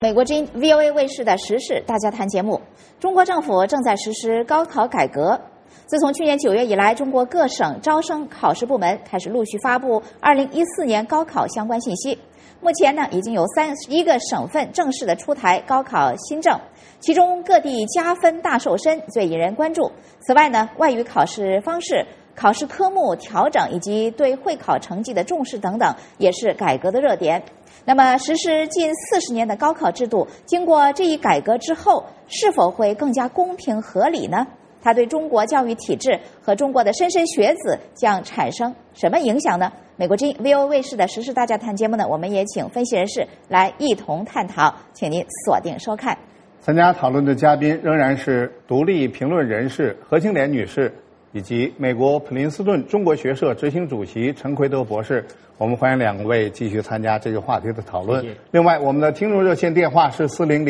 美国之音 VOA 卫视的时事大家谈节目，中国政府正在实施高考改革。自从去年9月以来，中国各省招生考试部门开始陆续发布2014年高考相关信息。目前呢，已经有31个省份正式的出台高考新政，其中各地加分大瘦身最引人关注。此外呢，外语考试方式、考试科目调整以及对会考成绩的重视等等，也是改革的热点。那么，实施近40年的高考制度，经过这一改革之后，是否会更加公平合理呢？它对中国教育体制和中国的莘莘学子将产生什么影响呢？美国之音 VOA 卫视的时事大家谈节目呢，我们也请分析人士来一同探讨，请您锁定收看。 参加讨论的嘉宾仍然是独立评论人士何清莲女士，以及美国普林斯顿中国学社执行主席陈奎德博士。我们欢迎两位继续参加这个话题的讨论。另外，我们的听众热线电话是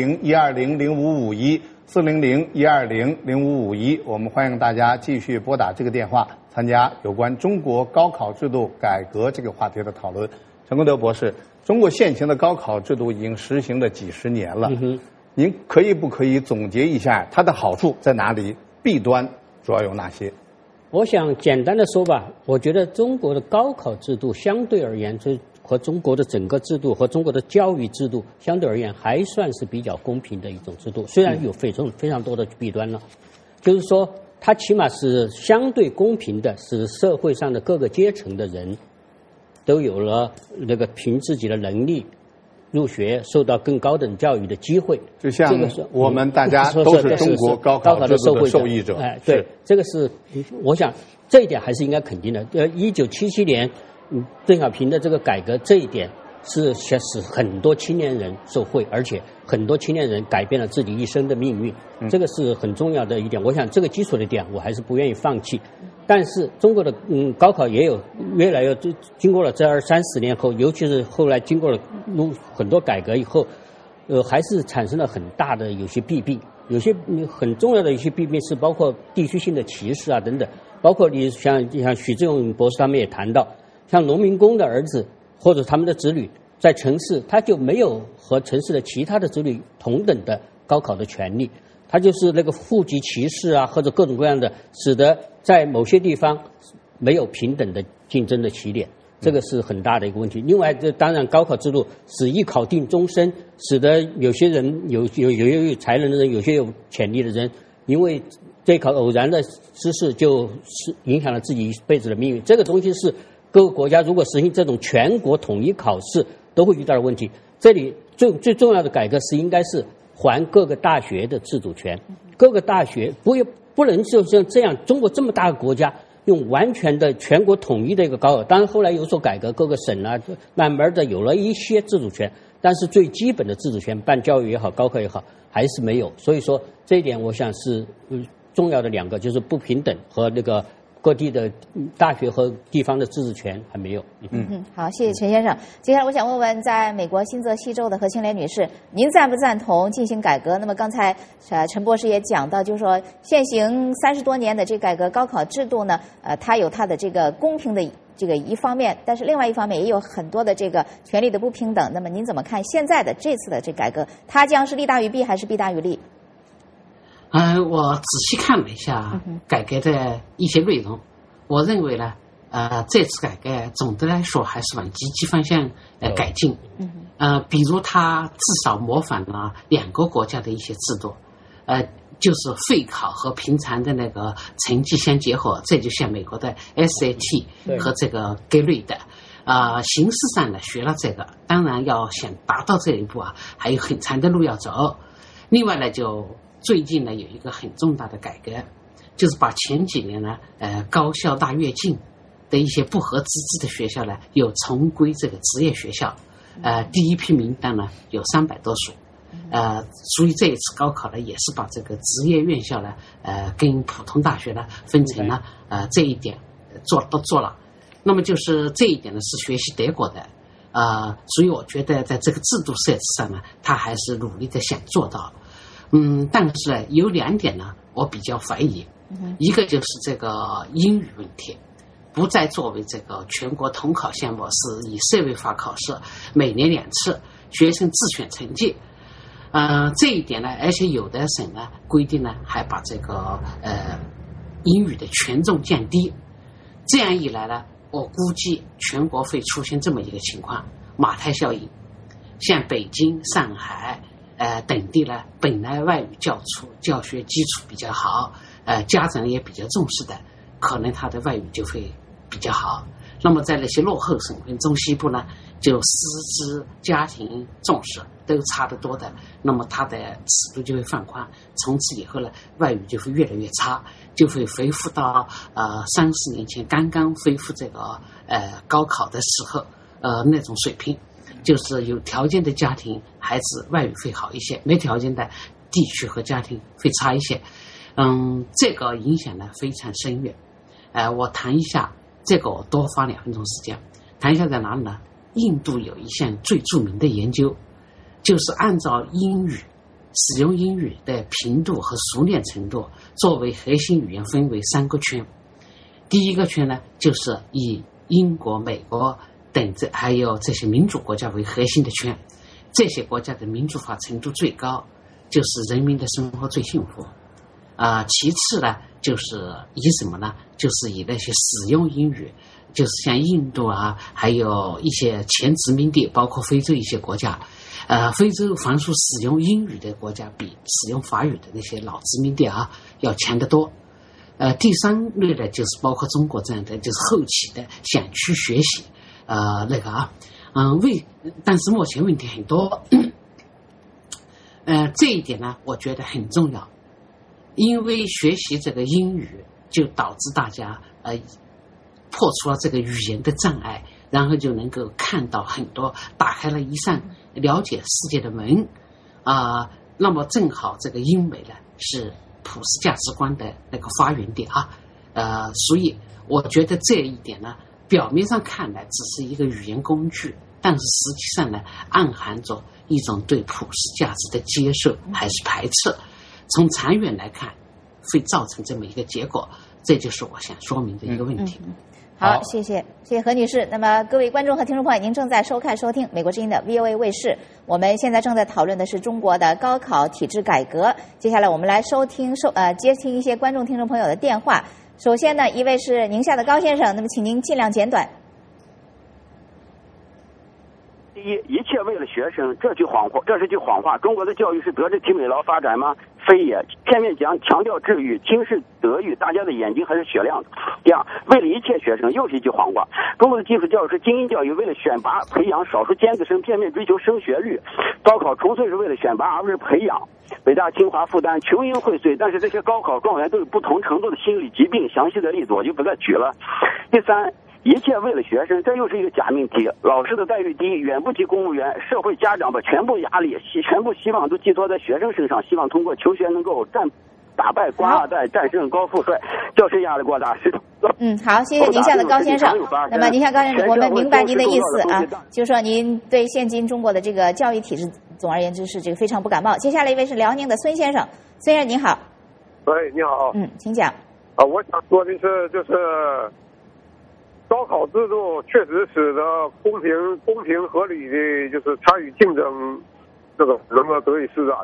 400-120-0551，400-120-0551。我们欢迎大家继续拨打这个电话，参加有关中国高考制度改革这个话题的讨论。陈奎德博士，中国现行的高考制度已经实行了几十年了，您不可以总结一下它的好处在哪里，弊端主要有哪些？ 我想简单的说吧，我觉得中国的高考制度相对而言，就和中国的整个制度和中国的教育制度相对而言，还算是比较公平的一种制度。虽然有非常多的弊端了，就是说它起码是相对公平的，使社会上的各个阶层的人都有了那个凭自己的能力入学，受到更高等教育的机会。 就像我们大家都是中国高考制度的受益者。 对，这个是我想这一点还是应该肯定的。1977年邓小平的这个改革，这一点是使很多青年人受惠，而且很多青年人改变了自己一生的命运。这个是很重要的一点。我想这个基础的点，我还是不愿意放弃。但是中国的高考也有越来越经过了这20-30年后，尤其是后来经过了很多改革以后，还是产生了很大的有些弊病，有些很重要的一些弊病是包括地区性的歧视啊等等，包括你像许志永博士他们也谈到，像农民工的儿子或者他们的子女在城市，他就没有和城市的其他的子女同等的高考的权利。它就是那个户籍歧视啊，或者各种各样的，使得在某些地方没有平等的竞争的起点，这个是很大的一个问题。另外，这当然高考制度使一考定终身，使得有些人有才能的人，有些有潜力的人，因为这考偶然的失事，就是影响了自己一辈子的命运。这个东西是各个国家如果实行这种全国统一考试都会遇到的问题。这里最重要的改革是应该是还各个大学的自主权，各个大学不能就像这样，中国这么大个国家用完全的全国统一的一个高考，当然后来有所改革，各个省啊慢慢的有了一些自主权，但是最基本的自主权，办教育也好，高考也好，还是没有。所以说这一点我想是重要的两个，就是不平等和那个各地的大学和地方的自治权还没有。 好，谢谢陈先生。接下来我想问问，在美国新泽西州的何清莲女士，您赞不赞同进行改革？那么刚才陈博士也讲到，就是说现行30多年的这改革高考制度呢，它有它的这个公平的这个一方面，但是另外一方面也有很多的这个权利的不平等。那么您怎么看现在的这次的这改革，它将是利大于弊还是弊大于利？ 我仔细看了一下改革的一些内容，我认为呢，这次改革总的来说还是往积极方向改进。比如它至少模仿了2个国家的一些制度，就是会考和平常的那个成绩相结合，这就像美国的 SAT 和这个 Grade。形式上呢学了这个，当然要想达到这一步啊，还有很长的路要走。另外呢，就最近呢有一个很重大的改革，就是把前几年呢高校大跃进的一些不合资质的学校呢又重归这个职业学校，第一批名单呢有300多所，所以这一次高考呢也是把这个职业院校呢跟普通大学呢分成了这一点都做了。那么就是这一点呢是学习德国的，所以我觉得在这个制度设置上呢，他还是努力的想做到。但是呢，有2点呢，我比较怀疑。一个就是这个英语问题，不再作为这个全国统考项目，是以社会化考试，每年2次，学生自选成绩。 这一点呢，而且有的省呢规定呢，还把这个英语的权重降低。这样一来呢，我估计全国会出现这么一个情况：马太效应。像北京、上海等地呢，本来外语教学基础比较好，家长也比较重视的，可能他的外语就会比较好。那么在那些落后省份中西部呢，就师资、家庭重视都差得多的，那么它的尺度就会放宽，从此以后呢，外语就会越来越差，就会恢复到30年前刚刚恢复这个高考的时候那种水平，就是有条件的家庭孩子外语会好一些，没条件的地区和家庭会差一些。这个影响呢非常深远。我谈一下这个，我多花2分钟时间谈一下在哪里呢？印度有一项最著名的研究，就是按照英语使用英语的频度和熟练程度作为核心语言分为3个圈。第一个圈呢，就是以英国、美国等还有这些民主国家为核心的圈，这些国家的民主化程度最高，就是人民的生活最幸福。其次呢，就是以什么呢？就是以那些使用英语，就是像印度啊，还有一些前殖民地，包括非洲一些国家。非洲凡是使用英语的国家，比使用法语的那些老殖民地要强得多。第3类呢，就是包括中国这样的，就是后起的想去学习，但是目前问题很多。这一点呢，我觉得很重要。因为学习这个英语，就导致大家破除了这个语言的障碍，然后就能够看到很多，打开了一扇了解世界的门那么正好这个英美呢是普世价值观的那个发源地所以我觉得这一点呢，表面上看来只是一个语言工具，但是实际上呢，暗含着一种对普世价值的接受还是排斥。从长远来看，会造成这么一个结果，这就是我想说明的一个问题。 好，谢谢何女士。那么各位观众和听众朋友，您正在收看收听美国之音的 VOA 卫视，我们现在正在讨论的是中国的高考体制改革。接下来我们来接听一些观众听众朋友的电话。首先呢，一位是宁夏的高先生，那么请您尽量简短。 第一切为了学生，这是句谎话。中国的教育是德智体美劳发展吗？非也。片面强调智育，轻视德育，大家的眼睛还是雪亮的。第二，为了一切学生，又是一句谎话。中国的基础教育是精英教育，为了选拔培养少数尖子生，片面追求升学率。高考纯粹是为了选拔，而不是培养。北大清华复旦琼英荟萃，但是这些高考状元都有不同程度的心理疾病，详细的例子我就不再举了。第三，一切为了学生，这又是一个假命题。老师的待遇低，远不及公务员。社会家长把全部压力、全部希望都寄托在学生身上，希望通过求学能够打败官二代，战胜高富帅。教师压力过大， 好，谢谢宁夏的高先生。那么宁夏高先生，我们明白您的意思就是说您对现今中国的这个教育体制，总而言之是这个非常不感冒。接下来一位是辽宁的孙先生，孙先生您好。 喂，你好。 请讲。 我想说的是，就是高考制度确实使得公平合理的就是参与竞争这个能够得以施展。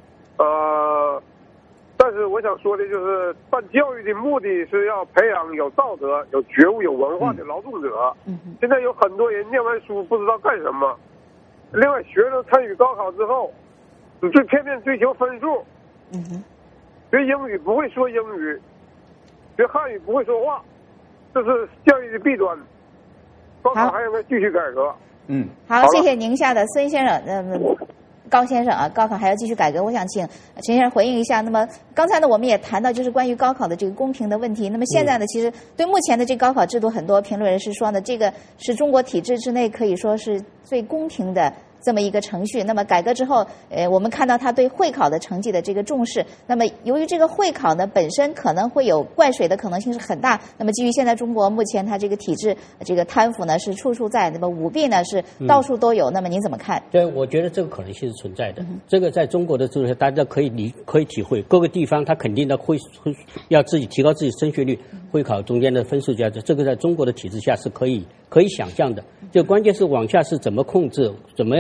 但是我想说的就是，办教育的目的是要培养有道德、有觉悟、有文化的劳动者。现在有很多人念完书不知道干什么。另外，学生参与高考之后，最片面追求分数。学英语不会说英语，学汉语不会说话。这是教育的弊端，高考还应该继续改革。 好，谢谢宁夏的孙先生。高先生高考还要继续改革，我想请陈先生回应一下。那么刚才呢，我们也谈到就是关于高考的这个公平的问题。那么现在呢，其实对目前的这个高考制度，很多评论人士说呢，这个是中国体制之内可以说是最公平的这么一个程序。那么改革之后，我们看到他对会考的成绩的这个重视。那么由于这个会考呢本身可能会有灌水的可能性是很大。那么基于现在中国目前它这个体制这个贪腐呢是处处在，那么舞弊呢是到处都有。那么您怎么看？ 对，我觉得这个可能性是存在的。这个在中国的制度下，大家可以体会，各个地方它肯定的会要自己提高自己升学率，会考中间的分数价值，这个在中国的体制下是可以想象的。就关键是往下是怎么控制，怎么样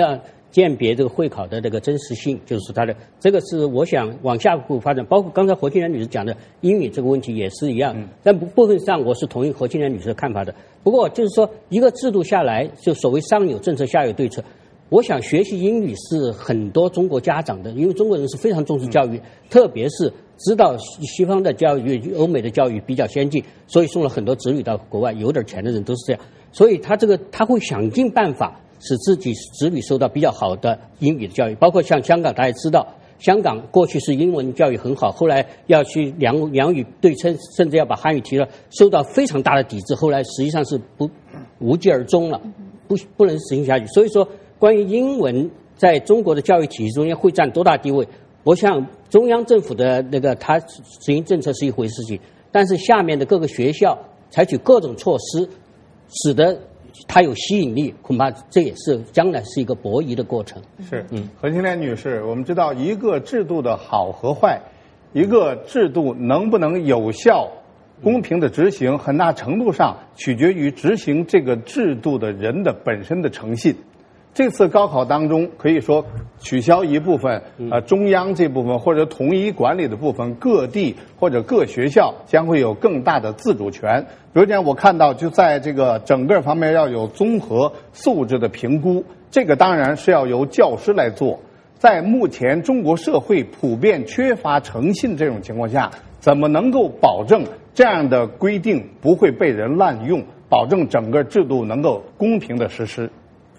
鉴别这个会考的这个真实性，就是它的这个是我想往下一步发展。包括刚才何庆莲女士讲的英语这个问题也是一样，但部分上我是同意何庆莲女士的看法的。不过就是说一个制度下来，就所谓上有政策下有对策。我想学习英语是很多中国家长的，因为中国人是非常重视教育，特别是知道西方的教育、欧美的教育比较先进，所以送了很多子女到国外，有点钱的人都是这样。所以他会想尽办法使自己子女受到比较好的英语的教育，包括像香港，大家知道，香港过去是英文教育很好，后来要去两语对称，甚至要把汉语提了，受到非常大的抵制，后来实际上是无疾而终了，不能实行下去。所以说，关于英文在中国的教育体系中间会占多大地位，我想中央政府的它实行政策是一回事情，但是下面的各个学校采取各种措施，使得它有吸引力，恐怕这也是将来是一个博弈的过程。 是，何庆莲女士，我们知道一个制度的好和坏，一个制度能不能有效、公平的执行，很大程度上取决于执行这个制度的人的本身的诚信。这次高考当中，可以说取消一部分中央这部分或者统一管理的部分，各地或者各学校将会有更大的自主权。比如讲，我看到就在这个整个方面要有综合素质的评估，这个当然是要由教师来做。在目前中国社会普遍缺乏诚信这种情况下，怎么能够保证这样的规定不会被人滥用，保证整个制度能够公平的实施？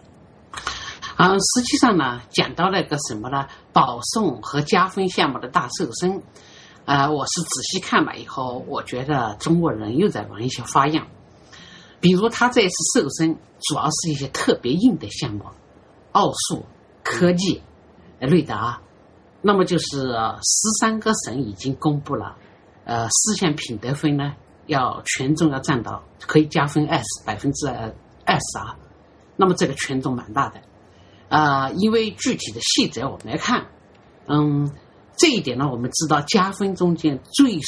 实际上呢，讲到那个什么呢，保送和加分项目的大瘦身，我是仔细看了以后，我觉得中国人又在玩一些花样。比如他这次瘦身主要是一些特别硬的项目，奥数、科技、瑞达，那么就是13个省已经公布了，4项品德分呢，要权重要占到可以加分20%，那么这个权重蛮大的。因为具体的细则我们来看，这一点呢，我们知道加分中间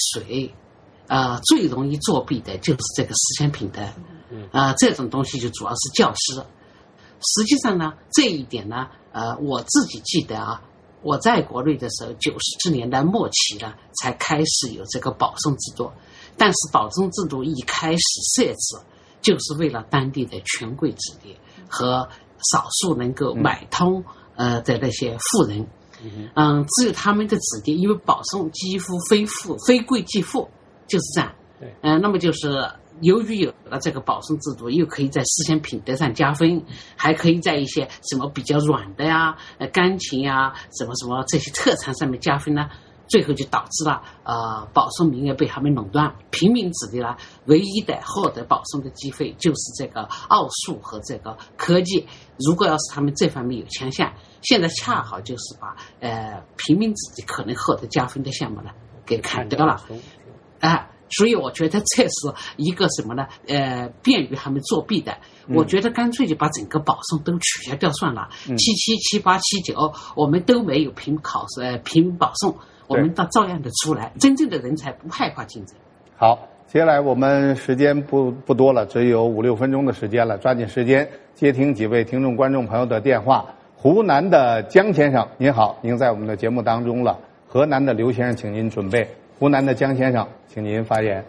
最容易作弊的就是这个4项品德，这种东西就主要是教师。实际上呢，这一点呢，我自己记得我在国内的时候，90年代末期呢，才开始有这个保送制度，但是保送制度一开始设置，就是为了当地的权贵子弟和少数能够买通的那些富人，只有他们的子弟，因为保送几乎非贵即富，就是这样。那么就是由于有了这个保送制度，又可以在4项品德上加分，还可以在一些什么比较软的呀、钢琴呀、什么这些特长上面加分呢，最后就导致了保送名额被他们垄断，平民子弟呢唯一的获得保送的机会就是这个奥数和这个科技。如果要是他们这方面有强项，现在恰好就是把平民子弟可能获得加分的项目呢给砍掉了，所以我觉得这是一个什么呢？便于他们作弊的。我觉得干脆就把整个保送都取消掉算了。77、78、79，我们都没有凭保送，我们倒照样的出来。真正的人才不害怕竞争。 好，接下来我们时间不多了，只有5、6分钟的时间了，抓紧时间接听几位听众观众朋友的电话。湖南的江先生，您好，您在我们的节目当中了。河南的刘先生，请您准备。湖南的江先生，请您发言。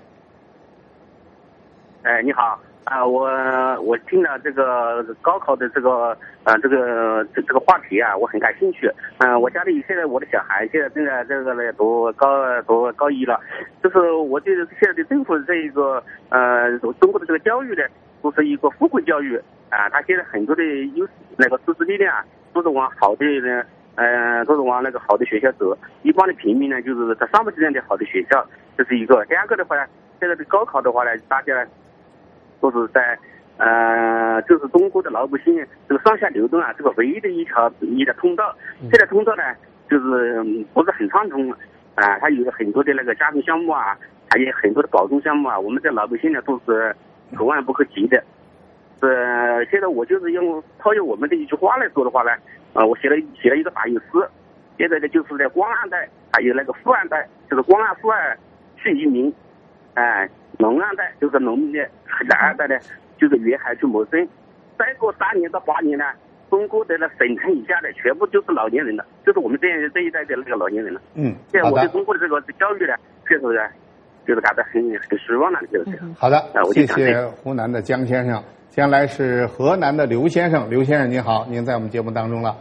你好我听了这个高考的这个话题啊，我很感兴趣。我家里现在我的小孩现在正在这个呢读高一了，就是我觉得现在的政府这一个中国的这个教育呢，都是一个富贵教育他现在很多的那个师资力量都是往好的呢。都是往那个好的学校走，一般的平民呢，就是他上不起这样的好的学校，这是一个。第二个的话呢，现在的高考的话呢，大家呢都是在就是中国的老百姓这个上下流动这个唯一的一条通道，这条通道呢就是不是很畅通它有很多的那个加分项目还有很多的保送项目我们的老百姓呢都是可望不可及的。现在我就是用套用我们的一句话来说的话呢，我写了一个打油诗，现在呢就是在光暗带还有那个富暗带，就是光暗富暗去移民，农暗带就是农民的，蓝暗带呢就是沿海去谋生。再过3年到8年呢， 中国的省城以下的全部就是老年人了，就是我们这一代的那个老年人了。 好的。 我对中国的这个教育呢，确实呢，就是感到很失望了，就是。 好的，谢谢湖南的江先生。接下来是河南的刘先生，刘先生您好，您在我们节目当中了。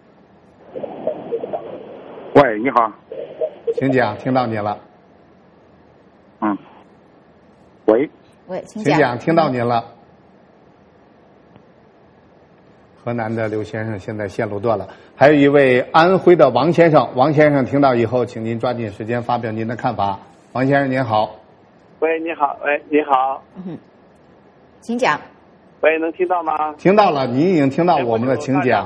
喂，你好， 请讲，听到你了。 喂， 请讲，听到您了。河南的刘先生现在线路断了，还有一位安徽的王先生，王先生听到以后，请您抓紧时间发表您的看法。王先生您好。 喂，你好，你好。 请讲。 喂，能听到吗？ 听到了，您已经听到我们的，请讲。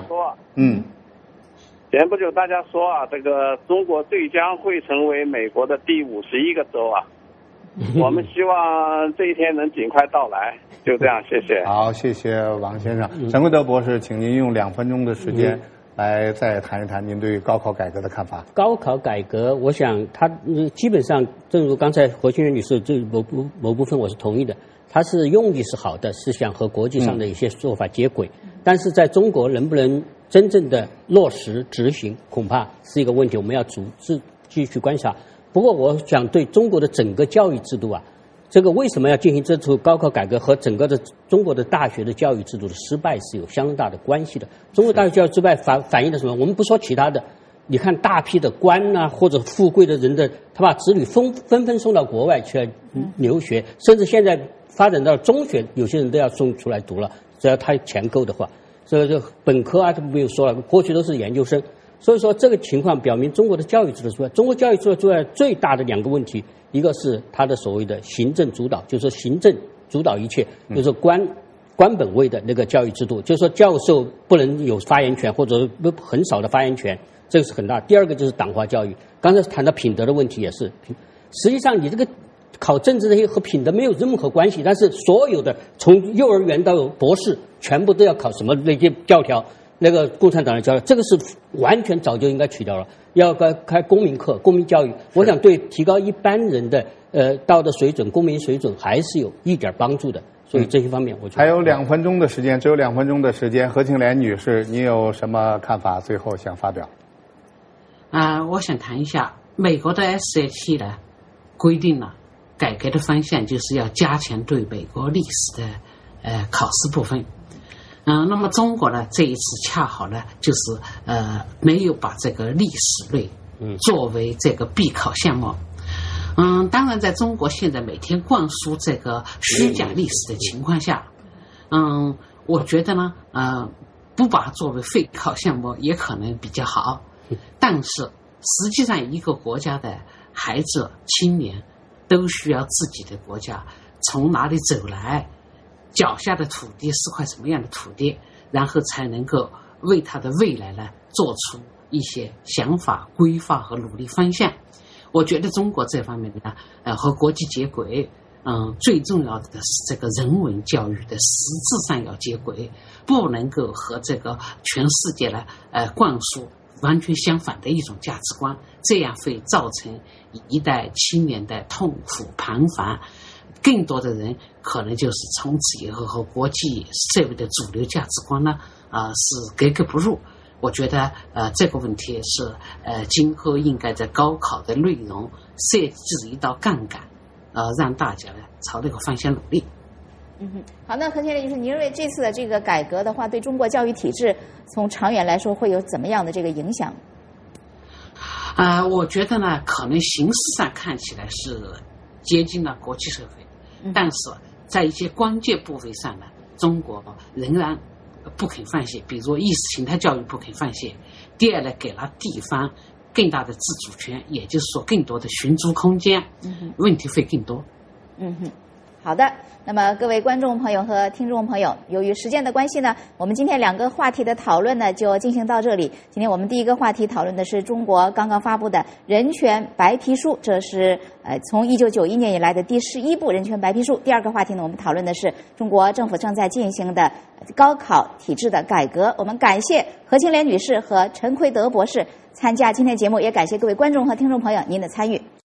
前不久大家说啊，这个中国最将会成为美国的第51个州啊。我们希望这一天能尽快到来，就这样，谢谢。 好，谢谢王先生。陈奎德博士，请您用2分钟的时间来再谈一谈您对高考改革的看法。 高考改革，我想它基本上，正如刚才何清源女士这某部分我是同意的，它是用意是好的，是想和国际上的一些做法接轨，但是在中国能不能真正的落实执行，恐怕是一个问题，我们要继续观察。不过我想对中国的整个教育制度啊，这个为什么要进行这次高考改革和整个的中国的大学的教育制度的失败是有相当大的关系的。中国大学教育失败反映的什么？我们不说其他的，你看大批的官啊或者富贵的人的，他把子女纷纷送到国外去留学，甚至现在发展到中学，有些人都要送出来读了，只要他钱够的话。所以就本科啊就没有说了，过去都是研究生。所以说这个情况表明中国的教育制度之外，中国教育制度之外最大的2个问题，一个是它的所谓的行政主导，就是说行政主导一切，就是说官本位的那个教育制度，就是说教授不能有发言权或者很少的发言权，这个是很大。第二个就是党化教育，刚才谈到品德的问题也是，实际上你这个考政治这些和品德没有任何关系，但是所有的从幼儿园到博士全部都要考什么那些教条，那个共产党的教育，这个是完全早就应该取掉了。要开公民课、公民教育，我想对提高一般人的道德水准、公民水准还是有一点帮助的。所以这些方面，我觉得还有2分钟的时间，只有2分钟的时间。何庆莲女士，你有什么看法？最后想发表？ 我想谈一下美国的 SAT 呢，规定了改革的方向就是要加强对美国历史的考试部分。那么中国呢，这一次恰好呢，就是没有把这个历史类作为这个必考项目。当然，在中国现在每天灌输这个虚假历史的情况下，我觉得呢，不把它作为废考项目也可能比较好。但是实际上，一个国家的孩子、青年都需要自己的国家从哪里走来。脚下的土地是块什么样的土地，然后才能够为他的未来呢做出一些想法、规划和努力方向。我觉得中国这方面呢，和国际接轨，最重要的是这个人文教育的实质上要接轨，不能够和这个全世界呢灌输完全相反的一种价值观，这样会造成一代青年的痛苦彷徨。更多的人可能就是从此以后和国际社会的主流价值观呢，是格格不入。我觉得这个问题是今后应该在高考的内容设置一道杠杆，让大家呢朝这个方向努力。 好，那何先生，就是您认为这次的这个改革的话，对中国教育体制从长远来说会有怎么样的这个影响？ 我觉得呢，可能形式上看起来是接近了国际社会。但是在一些关键部分上呢，中国仍然不肯放弃，比如意识形态教育不肯放弃。第二呢，给了地方更大的自主权，也就是说更多的寻租空间，问题会更多。 好的，那么各位观众朋友和听众朋友，由于时间的关系呢，我们今天2个话题的讨论呢就进行到这里。今天我们第一个话题讨论的是中国刚刚发布的人权白皮书，这是从1991年以来的第11部人权白皮书。第二个话题呢，我们讨论的是中国政府正在进行的高考体制的改革。我们感谢何庆莲女士和陈奎德博士参加今天节目，也感谢各位观众和听众朋友您的参与。